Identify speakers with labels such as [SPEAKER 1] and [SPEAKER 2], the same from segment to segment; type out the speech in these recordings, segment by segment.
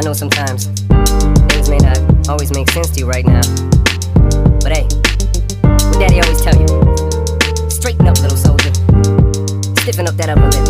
[SPEAKER 1] I know sometimes things may not always make sense to you right now, but hey, what Daddy always tell you: straighten up, little soldier. Stiffen up that upper lip.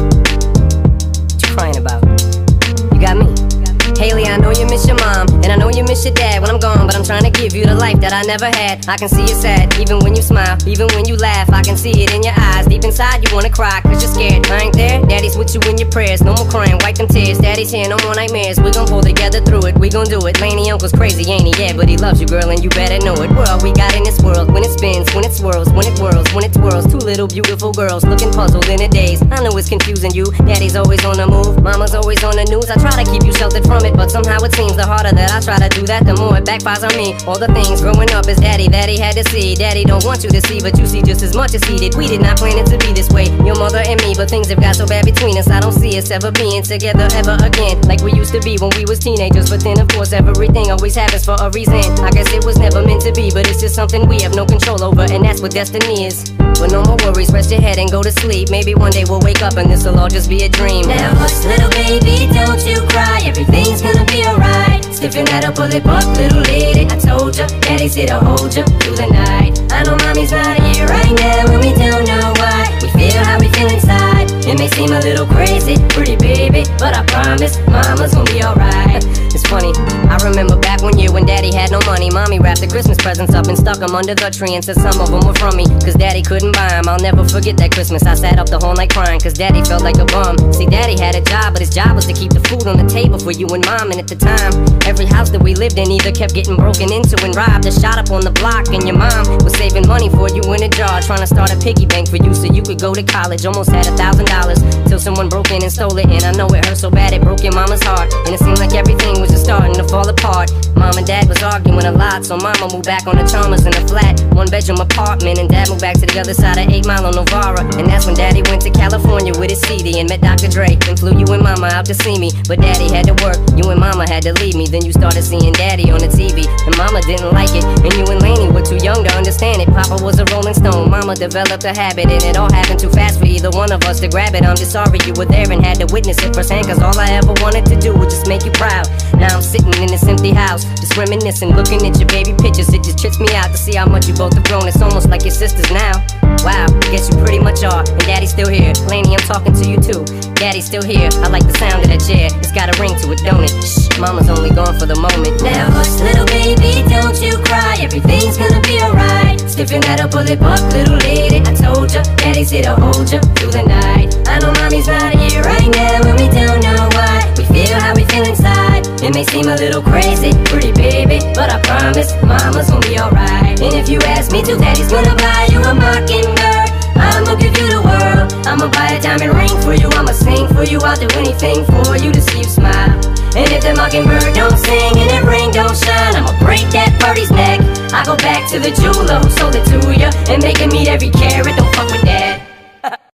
[SPEAKER 1] What you crying about? You got me. Haley, I know you miss your mom, and I know you miss your dad when I'm gone, but I'm trying to give you the life that I never had. I can see you sad, even when you smile, even when you laugh. I can see it in your eyes, deep inside you wanna cry, cause you're scared. I ain't there, Daddy's with you in your prayers. No more crying, wipe them tears. Daddy's here, no more nightmares. We gon' pull together through it, we gon' do it. Laney uncle's crazy, ain't he? Yeah, but he loves you, girl, and you better know it. We're all we got in this world, when it spins, when it swirls, when it whirls, when it twirls. Two little beautiful girls, looking puzzled in a daze. I know it's confusing you, Daddy's always on the move, Mama's always on the news. I try to keep you sheltered from it, but somehow it seems the harder that I try to do that, the more it backfires on me. All the things growing up is Daddy that he had to see. Daddy don't want you to see, but you see just as much as he did. We did not plan it to be this way, your mother and me, but things have got so bad between us. I don't see us ever being together ever again, like we used to be when we was teenagers. But then of course everything always happens for a reason. I guess it was never meant to be, but it's just something we have no control over, and that's what destiny is. But no more worries, rest your head and go to sleep. Maybe one day we'll wake up and this'll all just be a dream.
[SPEAKER 2] Now hush, little baby, don't you cry, everything's gonna be alright. Stiffen that up, pull it up, little lady. I told ya, Daddy's here to hold ya through the night. I know Mommy's not here right now, and we don't know why. We feel how we feel inside. It may seem a little crazy, pretty baby, but I promise Mama's gonna be alright.
[SPEAKER 1] It's funny, I remember back one year when Daddy had no money. Mommy wrapped the Christmas presents up and stuck them under the tree and said some of them were from me, cause Daddy couldn't buy them. I'll never forget that Christmas. I sat up the whole night crying, cause Daddy felt like a bum. See, Daddy had a job, but his job was to keep the food on the table for you and Mom. And at the time, every house that we lived in either kept getting broken into and robbed or shot up on the block. And your mom was saving money for you in a jar, trying to start a piggy bank for you so you could go to college. Almost had $1,000 till someone broke in and stole it. And I know it hurt so bad it broke your mama's heart, and it seemed like everything was just starting to fall apart. Mom and Dad was arguing a lot, so Mama moved back on the Chalmers in a flat, one-bedroom apartment, and Dad moved back to the other side of 8 Mile on Novara. And that's when Daddy went to California with his CD and met Dr. Dre, and flew you and Mama out to see me. But Daddy had to work, you and Mama had to leave me. Then you started seeing Daddy on the TV, and Mama didn't like it, and you and Laney were too young to understand it. Papa was a Rolling Stone, Mama developed a habit, and it all happened too fast for either one of us to grab it. I'm just sorry you were there and had to witness it firsthand, cause all I ever wanted to do was just make you proud. Now I'm sitting in this empty house, just reminiscing, looking at your baby pictures. It just trips me out to see how much you both have grown. It's almost like your sisters now. Wow, guess you pretty much are. And Daddy's still here. Laney, I'm talking to you too. Daddy's still here. I like the sound of that chair. It's got a ring to it, don't it? Shh, Mama's only gone for the moment.
[SPEAKER 2] Now hush, little baby, don't you cry, everything's gonna be alright. Stiffen that up, pull it up, little lady. I told ya, Daddy's here to hold ya through the night. I know Mommy's not here right now, and we don't know why. We feel how we feel inside. It may seem a little crazy, pretty baby, but I promise Mama's gonna be alright. And if you ask me to, Daddy's gonna buy you a mockingbird. I'ma give you the world, I'ma buy a diamond ring for you, I'ma sing for you, I'll do anything for you to see you smile. And if the mockingbird don't sing and that ring don't shine, I'ma break that birdie's neck. I go back to the jeweler who sold it to ya, and make him eat every carat, don't fuck with that.